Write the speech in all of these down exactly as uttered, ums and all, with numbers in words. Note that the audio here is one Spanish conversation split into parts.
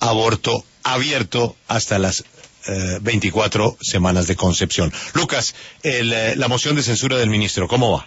aborto abierto hasta las eh, veinticuatro semanas de concepción. Lucas, el, eh, la moción de censura del ministro, ¿cómo va?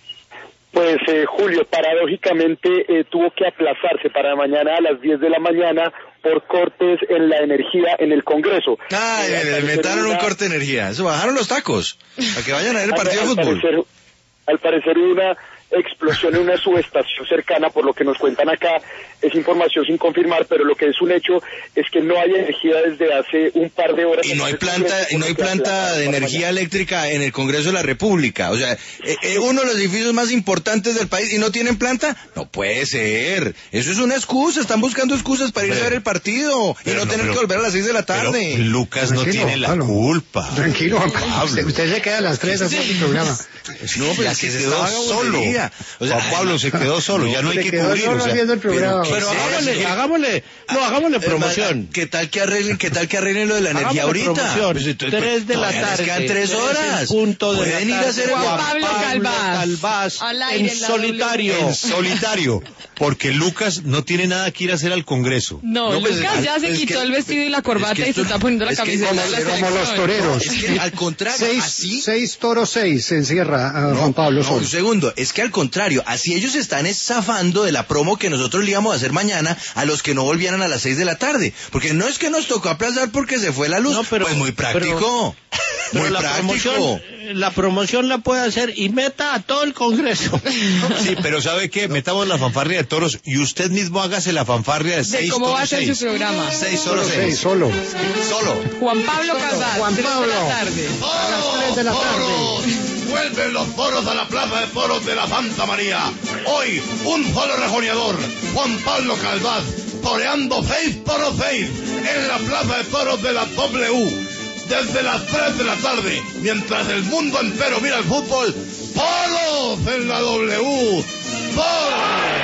Pues eh, Julio, paradójicamente eh, tuvo que aplazarse para mañana a las diez de la mañana por cortes en la energía en el Congreso. Ah, eh, le inventaron una... un corte de energía. Eso, bajaron los tacos para que vayan a ver el partido al, de fútbol. Al parecer, al parecer una explosión en una subestación cercana, por lo que nos cuentan acá, es información sin confirmar, pero lo que es un hecho es que no hay energía desde hace un par de horas. Y no hay planta, y no hay planta de energía eléctrica en el Congreso de la República. O sea, eh, eh, uno de los edificios más importantes del país y no tienen planta, no puede ser. Eso es una excusa, están buscando excusas para ir a ver el partido y no, no tener pero, que volver a las seis de la tarde. Pero Lucas no Tranquilo, tiene la Pablo. culpa. Tranquilo, usted, usted se queda a las tres haciendo el programa. No, pero es que se quedó solo. O sea, Juan Pablo se quedó solo, no, ya no hay que cubrir. O sea, el pero pero hagámosle, hagámosle, no, hagámosle promoción. ¿Qué tal que arreglen, qué tal que arreglen lo de la energía ahorita? Pues, tres de la tarde. Quedan tres horas. Punto de Pueden ir a hacer Juan Pablo Calvás. Calvás en, en solitario. En solitario. Porque Lucas no tiene nada que ir a hacer al Congreso. No, no Lucas pues, ya se quitó que, el vestido y la corbata es que esto, y se está poniendo la camiseta. Es que como los toreros. Es que al contrario, seis, así... seis toros seis se encierra a no, Juan Pablo no, solo. Un segundo, es que al contrario, así ellos están zafando de la promo que nosotros le íbamos a hacer mañana a los que no volvieran a las seis de la tarde. Porque no es que nos tocó aplazar porque se fue la luz. No, pero, pues muy práctico. Pero, muy pero práctico. La promoción, la promoción la puede hacer y meta a todo el Congreso. Sí, pero ¿sabe qué? Metamos la fanfarria de toros y usted mismo hágase la fanfarria de seis ¿De cómo va a ser seis. su programa? Seis solo seis. seis solo. Solo. Juan Pablo Calvás. Juan Pablo. tres de la tarde. A las tres de la tarde. Vuelven los toros a la plaza de toros de la Santa María. Hoy, un solo rejoneador, Juan Pablo Calvás, toreando seis toros seis en la plaza de toros de la W. Desde las tres de la tarde, mientras el mundo entero mira el fútbol, toros en la W. ¡Toros!